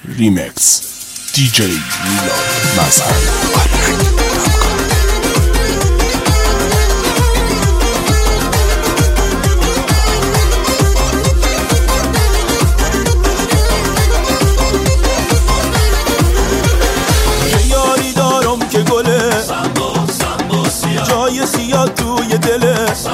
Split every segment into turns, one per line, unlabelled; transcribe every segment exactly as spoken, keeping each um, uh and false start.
ریمکس دی جی میلاد مظهری.
جای سیاه توی دله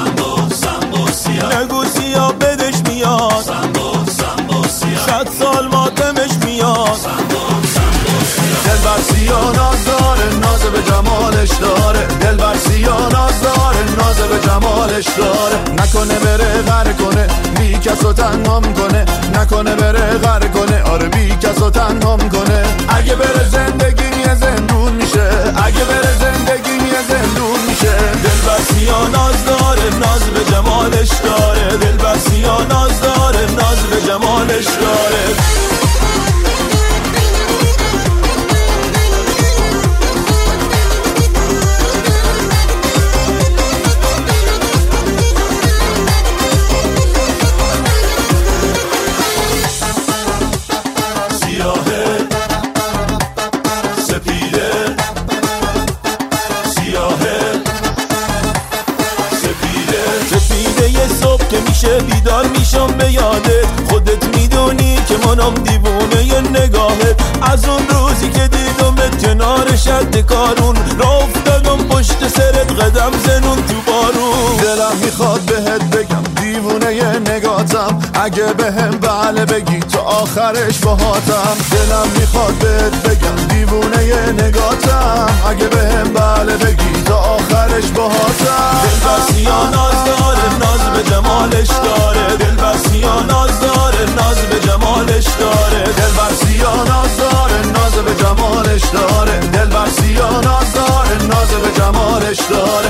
نگو سیاه بدش میاد صد سال ماتمش میاد دل بر سیاه ناز داره ناز به جمالش داره دل بر سیاه ناز داره ناز به جمالش داره نکنه بره غر کنه بی کس و تنهام کنه نکنه بره غر کنه آره بی کس و تنهام کنه اگه بره زندگی یه زندون میشه اگه بره زندگی یه زندون میشه دل بر سیاه ناز داره ناز به جمالش داره دل بر سیاه ناز داره ناز به جمالش داره بیدار میشم به یادت خودت میدونی که منم دیوونه ی نگاهت از اون روزی که دیدمت کنار شد کارون را افتادم پشت سرت قدم زنون تو بارون دلم میخواد بهت بگم دیوونه ی نگاتم اگه بهم بله بگی تو آخرش باهاتم دلم میخواد بهت بگم دیوونه ی نگاتم اگه بهم بله بگی تو آخرش باهاتم دل بر سیاه ناز داره ناز به جمالش داره دل بر سیاه ناز داره ناز به جمالش داره دل بر سیاه ناز داره ناز به جمالش داره دل بر سیاه ناز داره ناز به جمالش داره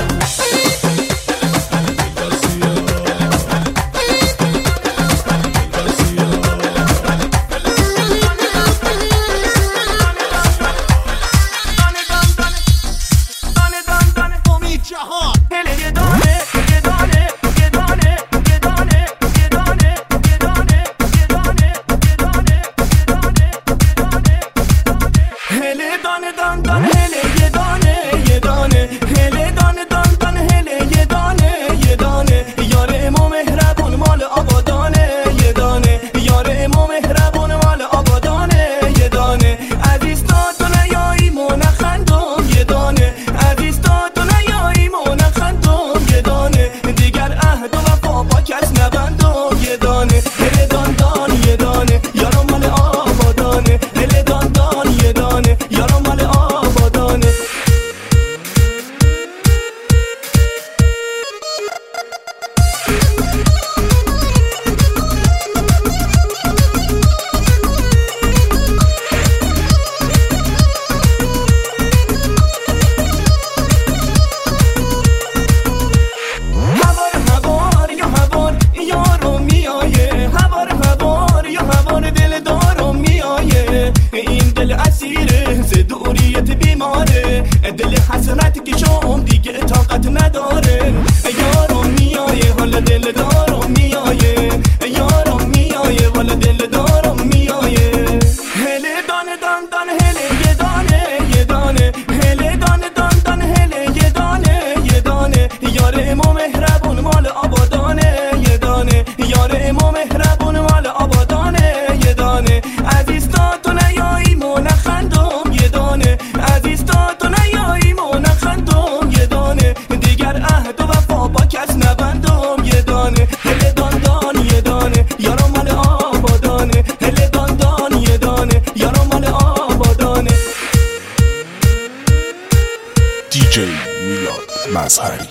دی جی میلاد مظهری.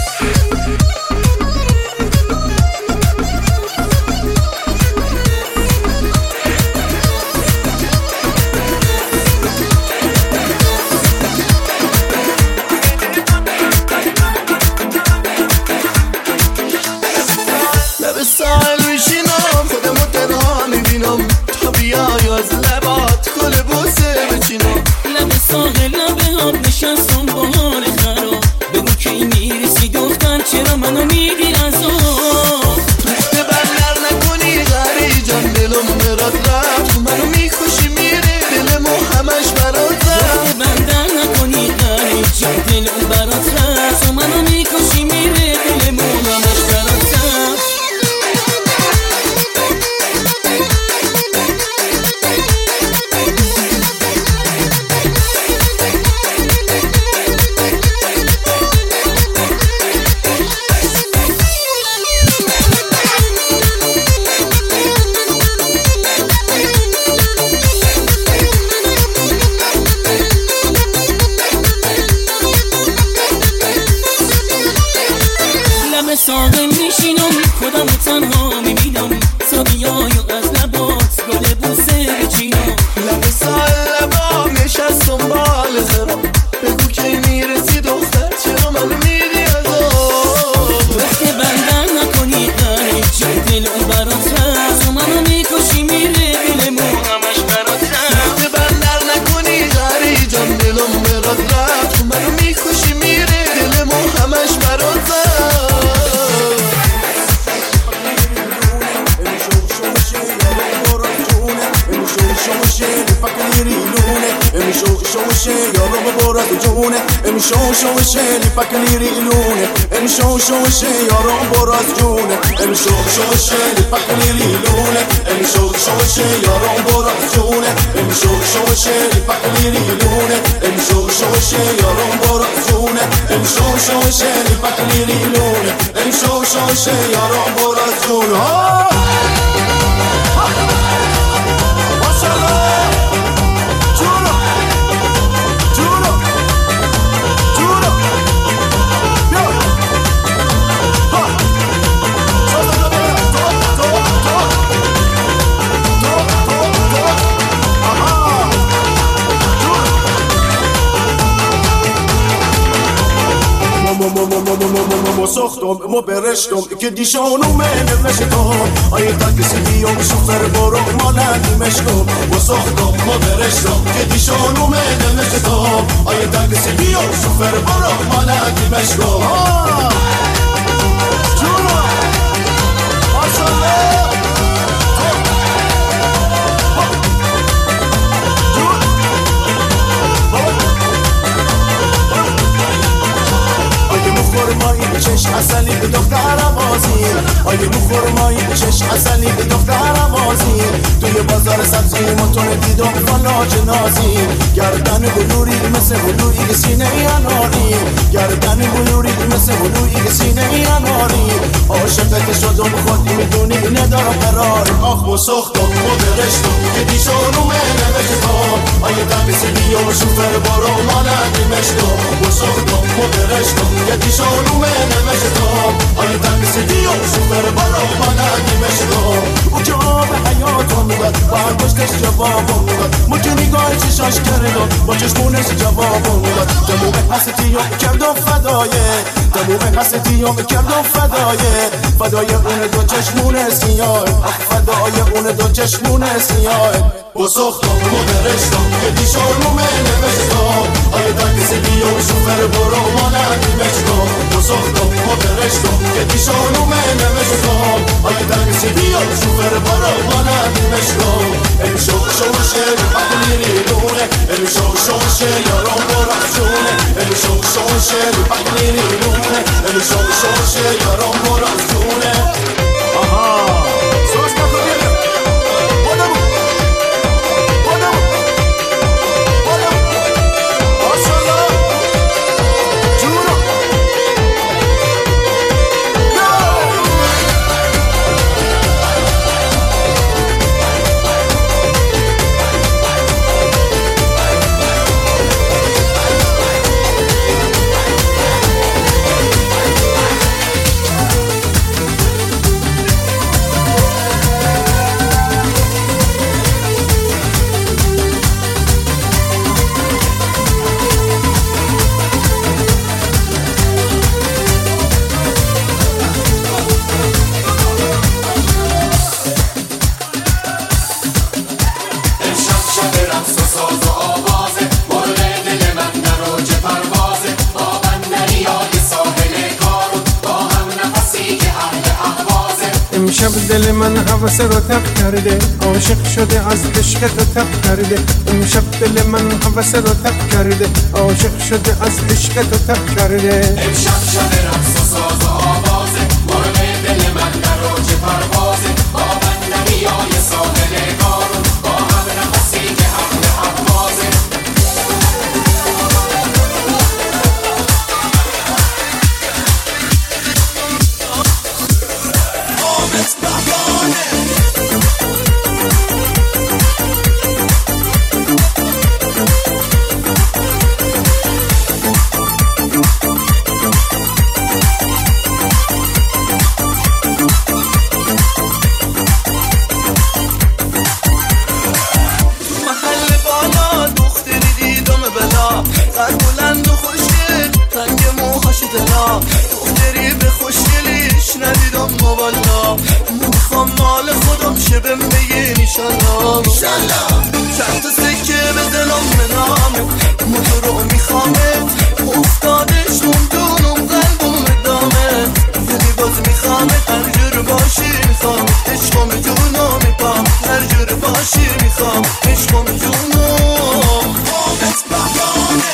لب ساحل میشینم خودمو تنها میبینم تا بیای از لبات گل بوسه بچینم
لب ساحل لب آب نشستم با حال خراب بگو کی میرسی دختر چرا منو میدی از آب
رشته بر نر نکنی غری جان دلم مراد رفت منو میکشی میره
خوشی ها
لب سال لبام نشستم بال خراب بگو کی میرسی دختر چرا منو میری از آب
وقتی بندر نکنی داری چه دل اون برات رفت منو میکشی میره دلمو همش برات رفت
وقتی بندر نکنی داری جان دلم برات رفت منو میکشی میره دلمو همش برات رفت
شو شو شلی پکنیری لونه ام شو شو شی یارو براز جونه ام شو شو شلی پکنیری لونه ام شو شو شی یارو براز جونه ام شو شو شلی پکنیری لونه ام شو شو شی یارو براز جونه ام شو شو شلی پکنیری لونه ام شو شو شی یارو براز جونه ساختم ما برشتم که دیشانو منم نشتم آیه تاکسی بیام شوفر برو ما ندیمشتم ما ساختم ما برشتم که دیشانو منم نشتم آیه تاکسی بیام شوفر برو ما ندیمشتم جونا ماشالله چش اصلی به دخترم آزین آیه مو خورمایی چش اصلی به دخترم آزین توی بازار سبزی موتون دیدم فلاج نازین گردن بلوری مثل بلوری سینه اناری گردن بلوری مثل بلوری سینه اناری عاشقت شدم خودی میدونی ندارم قرار آخ و سختم و برشتم که دیشانو منه نشتم آیه تقیسی بیام شوفر بارو ما ندیمشتم و سختم و برشتم که دیشانو منه نشتم آیه تقیسی بیام شوفر بارو ما ندیمشتم او که آب حیاتم داد برداشتش جوابم داد ما که نگاه چشاش کردم با چشمونش جوابم داد دموم حسیتیو کردم فدایه دموم حسیتیو کردم فدایه فدای اون دو چشمون سیاه فدای اون دو چشمون سیاه با سختم و برشتم که دیشانو منه نشتم آیه تقیسی بیام شوفر برو ما ندیمشتم با سختم و برشتم که دیشانو منه نشتم آیه تقیسی بیام شوفر برو ما ندیمشتم ام شو شو شل پکنیری لونه ام شو شو شل یارم براز جونه ام شو شو شل پکنیری لونه ام شو شو شل یارم براز جونه آها سوس پکنیری بودم بودم بودم ماشالله جونو
امشب دل من هوس رو تب کرده عاشق شده از عشق تو تب کرده امشب دل من هوس رو تب کرده عاشق شده از عشق تو تب کرده
امشب شب رقص و ساز و آوازه مرغ دل من در اوج پروازه با بندریای ساحل قارون با هم نفسی که اهل اهوازه
قد بلند و خوشگل رنگ موهاش دلا دختری به خوشگلیش ندیدم موالا میخوام مال خودم شه بهم بگین ایشالله چند تا سکه به دلم منامه موتو رو میخوامت افتادش نمدونم قلبم ادامه یعنی باز میخوامت هر جور باشی میخوام عشقم جونو میپام هر جور باشی میخوام عشقم جونو بابت بحرانه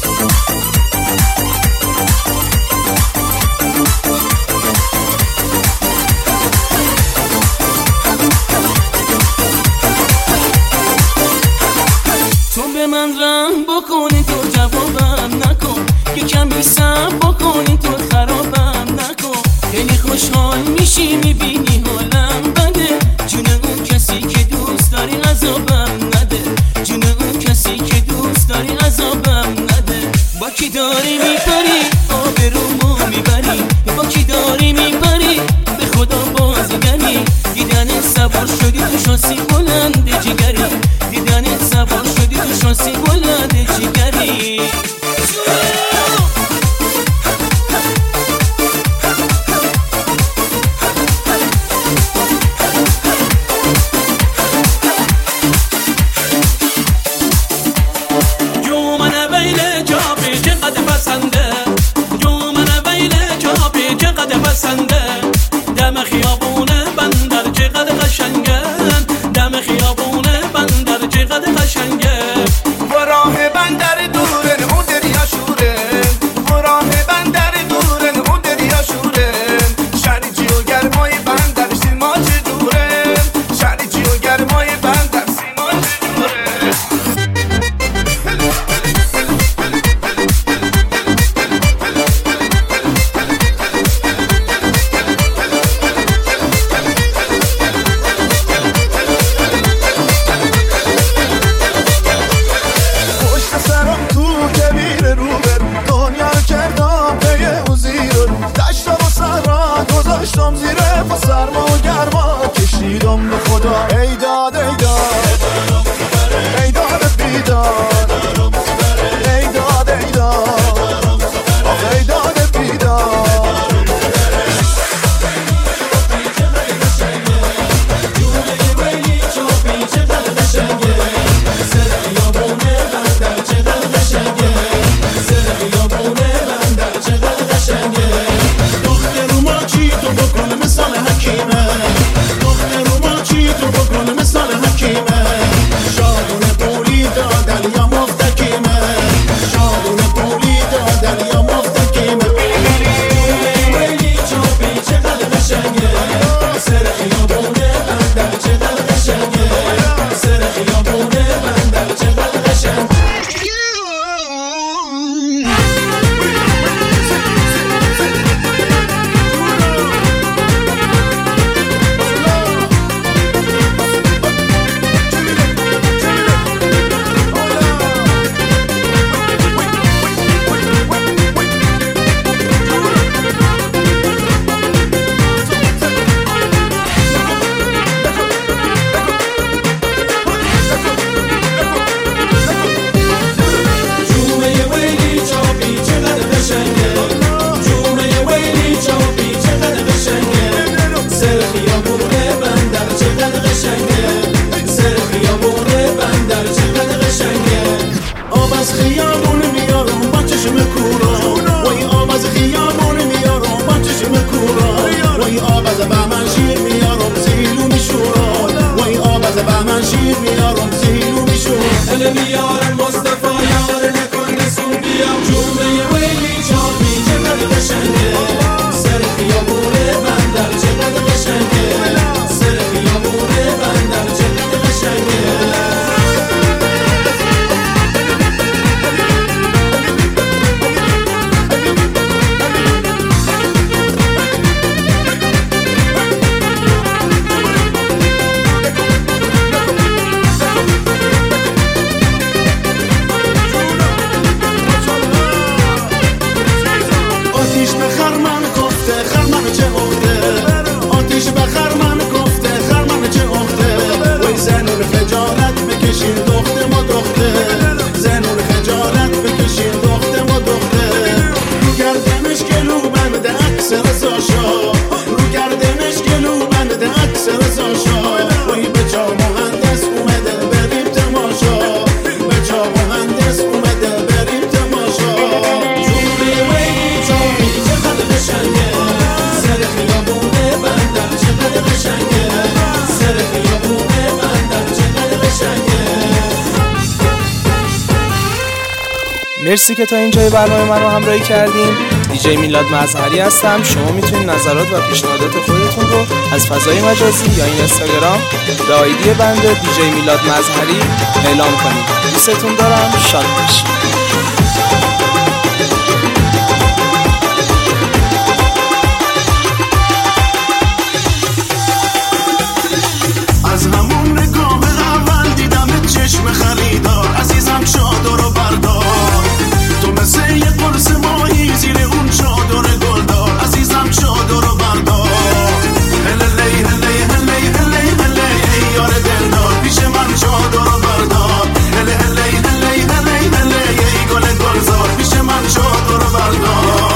تو به من رحم بکنی تو جوابم نکن که کمی صبر بکنی تو خرابم نکن خیلی خوشحال میشی میبینی حالم بده جون اون کسی که دوست داری عذابم نده جون اون کسی که دوست داری عذابم نده با کی داری میپری آبرومو میبری با کی داری میپری به خدا بازیگری دیدن سوار شدی تو شاسی بلند جگری دیدن سوار شدی تو شاسی بلند جگری دم خیابونه بندر چقدر قشنگه دم خیابونه بندر چقدر قشنگه
و راه بندر دورن اون دریا شوره و راه بندر دورن اون دریا شوره شریجی و گرمای بندر سیما چه دوره شریجی و گرمای بندر سیما چه دوره داشتم زیره با سرما و گرما کشیدم به خدا ای داد ای داد ای داد بیداد ای داد ای داد آخ ای داد بیداد
میارم مصطفی یار نکن رسون بیا جونه ویلی چاپی چقدر قشنگه سر خیابونه بندر چقدر قشنگه سر خیابونه بندر چقدر قشنگه
خرمن گفته خرمن چه عقده
مرسی که تا اینجای برنامه منو همراهی کردین. دیجی میلاد مظهری هستم. شما میتونید نظرات و پیشنهادات خودتون رو از فضای مجازی یا اینستاگرام به آیدی بنده دیجی میلاد مظهری اعلام کنید. دوستتون دارم. شاد باشید.
از همون نگاه اول دیدم چشم خریدار، عزیزم چادر رو بردار، تو مثل یه قرص ماهی زیر اون چادر گلدار، عزیزم چادر رو بردار. هلی هلی هلی هلی هلی ای یار دلدار، پیش من چادر رو بردار. هلی هلی هلی هلی هلی ای گل گلزار، پیش من چادر رو بردار.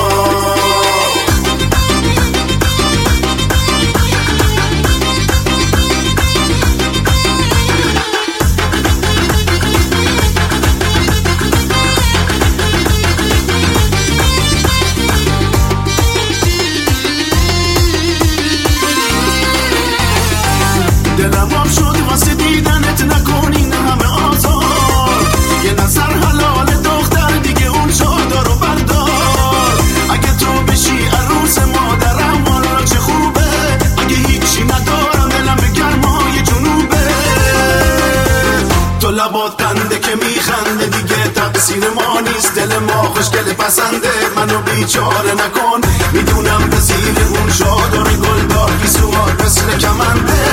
دلم آب شد واسه دیدنت، نکنین همه آزار، یه نظر حلال دختر دیگه اون چادر رو بردار. اگه تو بشی عروس مادرم والا چه خوبه، اگه هیچی ندارم دلم به گرمای جنوبه. تو لبات قنده که میخنده دیگه تقصیر ما نیست، دل ما خوشگل پسنده، منو بیچاره نکن، میدونم به زیر اون چادر گلدار گیسوات مثل کمنده.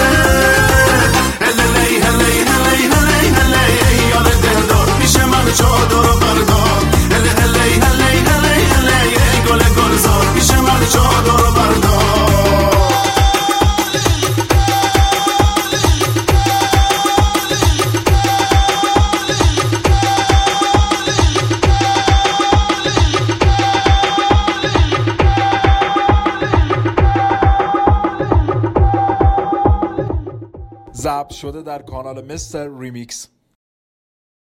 هلی هلی هلی هلی هلی ای یار دلدار، پیش من چادر رو بردار. هلی هلی هلی هلی هلی ای گل گلزار، پیش من چادر رو بردار.
ضبط شده در کانال مستر ریمیکس.